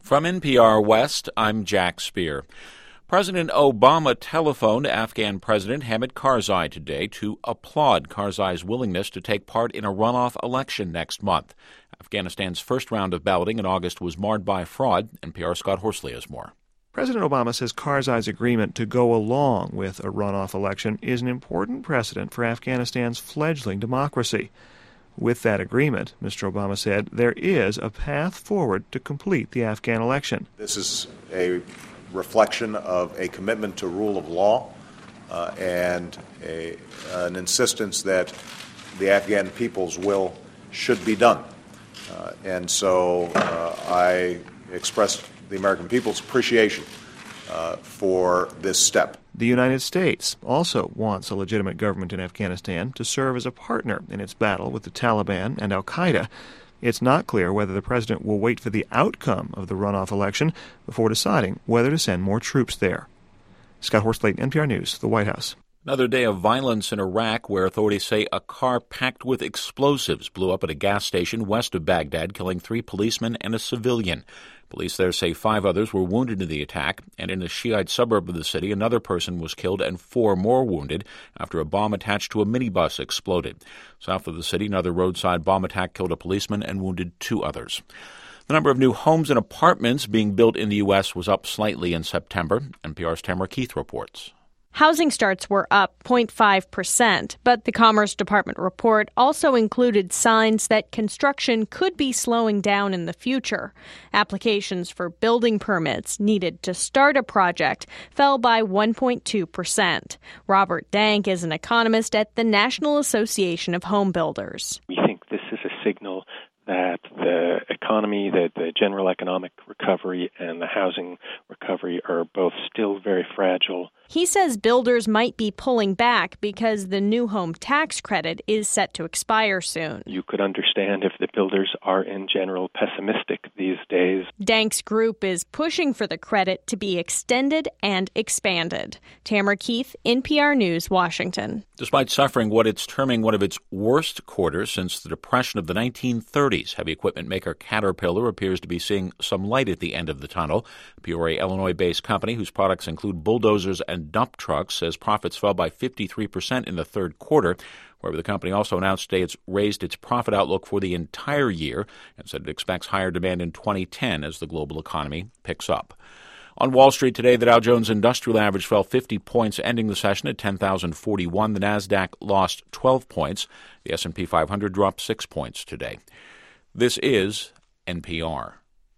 From NPR West, I'm Jack Speer. President Obama telephoned Afghan President Hamid Karzai today to applaud Karzai's willingness to take part in a runoff election next month. Afghanistan's first round of balloting in August was marred by fraud. NPR's Scott Horsley has more. President Obama says Karzai's agreement to go along with a runoff election is an important precedent for Afghanistan's fledgling democracy. With that agreement, Mr. Obama said, there is a path forward to complete the Afghan election. This is a reflection of a commitment to rule of law and an insistence that the Afghan people's will should be done. And so I express the American people's appreciation for this step. The United States also wants a legitimate government in Afghanistan to serve as a partner in its battle with the Taliban and al-Qaeda. It's not clear whether the president will wait for the outcome of the runoff election before deciding whether to send more troops there. Scott Horsley, NPR News, the White House. Another day of violence in Iraq, where authorities say a car packed with explosives blew up at a gas station west of Baghdad, killing 3 policemen and a civilian. Police there say 5 others were wounded in the attack, and in a Shiite suburb of the city, another person was killed and 4 more wounded after a bomb attached to a minibus exploded. South of the city, another roadside bomb attack killed a policeman and wounded 2 others. The number of new homes and apartments being built in the U.S. was up slightly in September. NPR's Tamara Keith reports. Housing starts were up 0.5%, but the Commerce Department report also included signs that construction could be slowing down in the future. Applications for building permits needed to start a project fell by 1.2%. Robert Dank is an economist at the National Association of Home Builders. We think this is a signal that the economy, that the general economic recovery and the housing recovery are both still very fragile. He says builders might be pulling back because the new home tax credit is set to expire soon. You could understand if the builders are in general pessimistic these days. Dank's group is pushing for the credit to be extended and expanded. Tamara Keith, NPR News, Washington. Despite suffering what it's terming one of its worst quarters since the Depression of the 1930s, heavy equipment maker Caterpillar appears to be seeing some light at the end of the tunnel. A Peoria, Illinois-based company whose products include bulldozers and dump trucks says profits fell by 53% in the third quarter. However, the company also announced today it's raised its profit outlook for the entire year and said it expects higher demand in 2010 as the global economy picks up. On Wall Street today, the Dow Jones Industrial Average fell 50 points, ending the session at 10,041. The Nasdaq lost 12 points. The S&P 500 dropped 6 points today. This is NPR.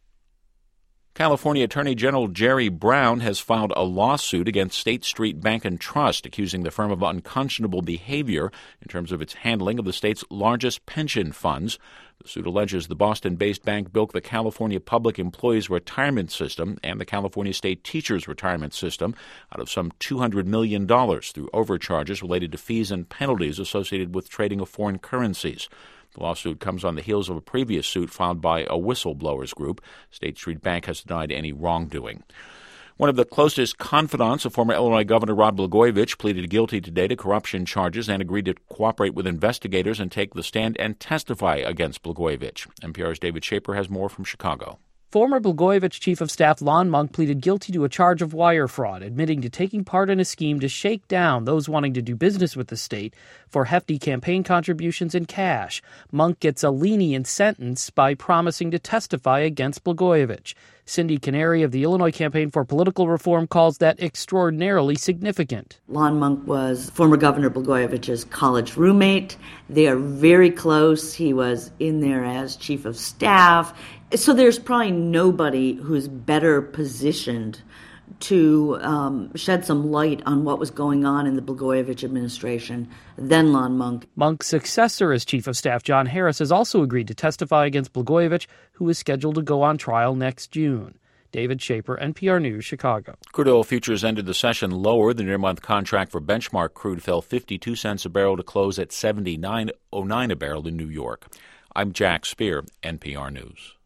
California Attorney General Jerry Brown has filed a lawsuit against State Street Bank and Trust, accusing the firm of unconscionable behavior in terms of its handling of the state's largest pension funds. The suit alleges the Boston-based bank built the California Public Employees Retirement System and the California State Teachers Retirement System out of some $200 million through overcharges related to fees and penalties associated with trading of foreign currencies. The lawsuit comes on the heels of a previous suit filed by a whistleblowers group. State Street Bank has denied any wrongdoing. One of the closest confidants of former Illinois Governor Rod Blagojevich pleaded guilty today to corruption charges and agreed to cooperate with investigators and take the stand and testify against Blagojevich. NPR's David Schaper has more from Chicago. Former Blagojevich Chief of Staff Lon Monk pleaded guilty to a charge of wire fraud, admitting to taking part in a scheme to shake down those wanting to do business with the state for hefty campaign contributions in cash. Monk gets a lenient sentence by promising to testify against Blagojevich. Cindy Canary of the Illinois Campaign for Political Reform calls that extraordinarily significant. Lon Monk was former Governor Blagojevich's college roommate. They are very close. He was in there as chief of staff. So there's probably nobody who's better positioned to shed some light on what was going on in the Blagojevich administration than Lon Monk. Monk's successor as chief of staff, John Harris, has also agreed to testify against Blagojevich, who is scheduled to go on trial next June. David Schaper, NPR News, Chicago. Crude oil futures ended the session lower. The near-month contract for benchmark crude fell 52 cents a barrel to close at $79.09 a barrel in New York. I'm Jack Speer, NPR News.